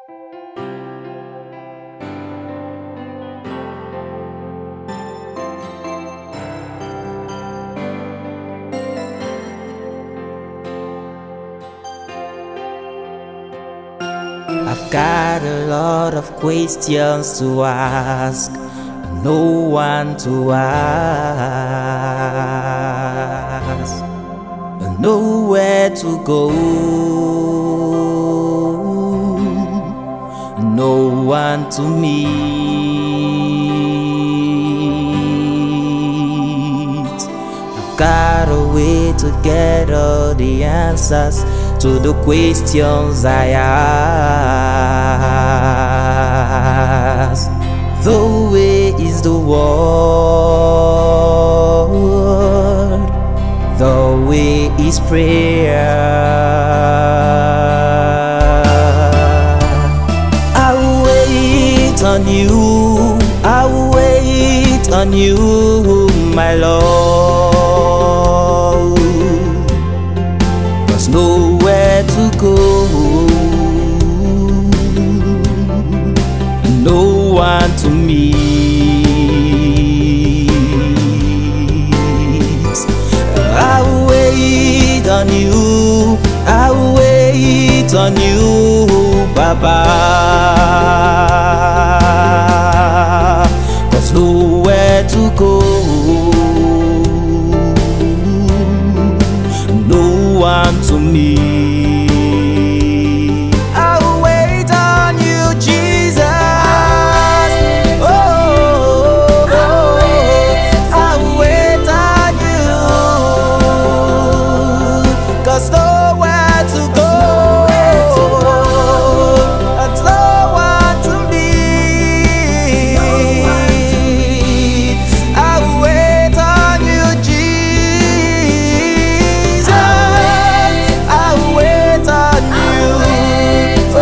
I've got a lot of questions to ask, no one to ask, nowhere to go, no one to meet. I've got a way to get all the answers to the questions I ask. The way is the word, the way is prayer. I'll wait on you, I'll wait on you, my Lord. There's nowhere to go, no one to meet. I'll wait on you, I'll wait on you, Baba. There's nowhere to go, no one to meet. I'll wait on you, Jesus. I'll wait on you, 'cause nowhere to go, and no one to meet. I'll wait on you, Jesus. I'll wait on you. Oh,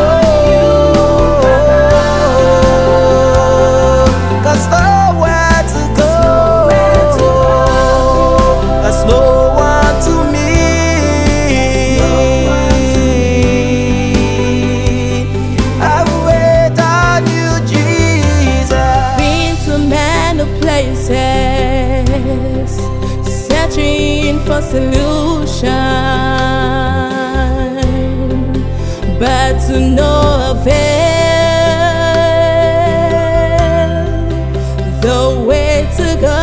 'cause nowhere to go, there's no one to meet. I'll wait on you, Jesus. Been to many places, searching for solution, but to no avail. The way to go,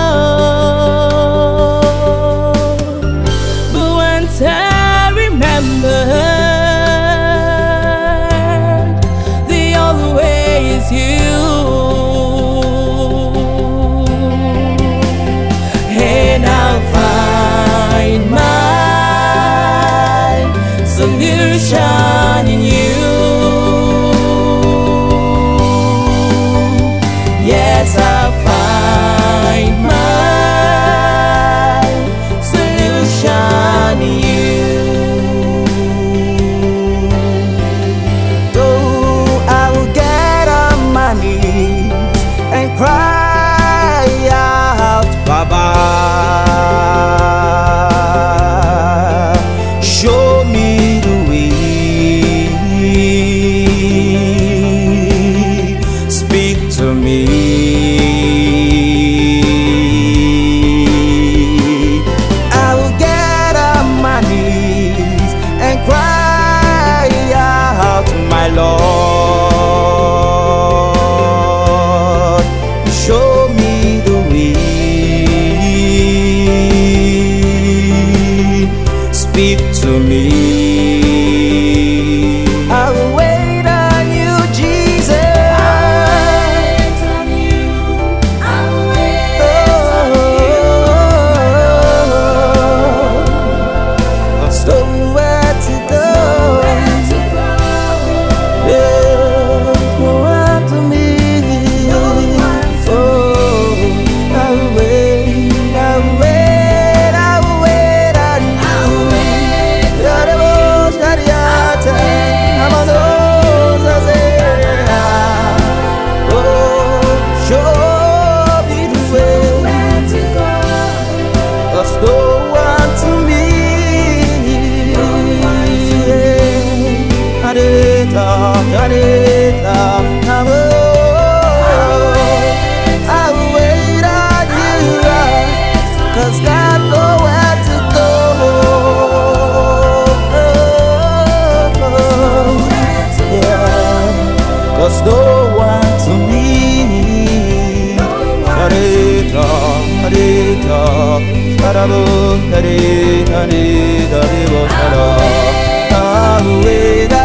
but once I remembered, the only way is you. And I'll find my solution in you. Yes, I'll find my solution in you. Oh, I will get on my knees and cry out, Baba. Show me the way, speak to me. wait on you, 'cause got nowhere to go. Yeah, 'cause no one to me. I